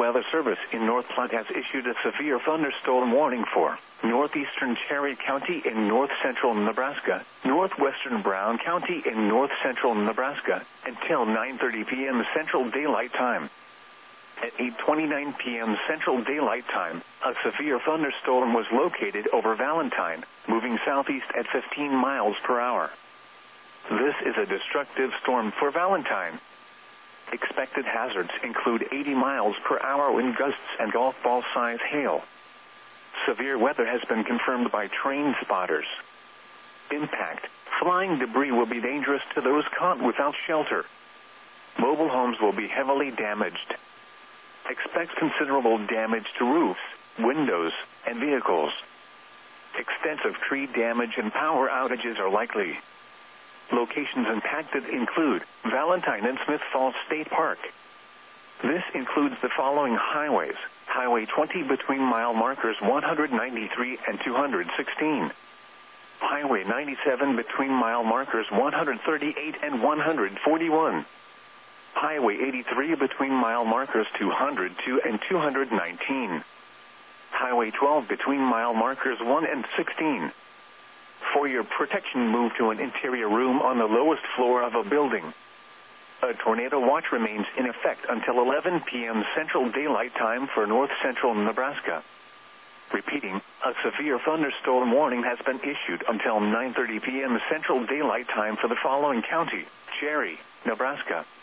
Weather Service in North Platte has issued a severe thunderstorm warning for northeastern Cherry County in north-central Nebraska, northwestern Brown County in north-central Nebraska, until 9:30 p.m. Central Daylight Time. At 8:29 p.m. Central Daylight Time, a severe thunderstorm was located over Valentine, moving southeast at 15 miles per hour. This is a destructive storm for Valentine. Expected hazards include 80 miles per hour wind gusts and golf ball-size hail. Severe weather has been confirmed by train spotters. Impact: flying debris will be dangerous to those caught without shelter. Mobile homes will be heavily damaged. Expect considerable damage to roofs, windows, and vehicles. Extensive tree damage and power outages are likely. Locations impacted include Valentine and Smith Falls State Park. This includes the following highways: Highway 20 between mile markers 193 and 216. Highway 97 between mile markers 138 and 141. Highway 83 between mile markers 202 and 219. Highway 12 between mile markers 1 and 16. For your protection, move to an interior room on the lowest floor of a building. A tornado watch remains in effect until 11 p.m. Central Daylight Time for north-central Nebraska. Repeating, a severe thunderstorm warning has been issued until 9:30 p.m. Central Daylight Time for the following county: Cherry, Nebraska.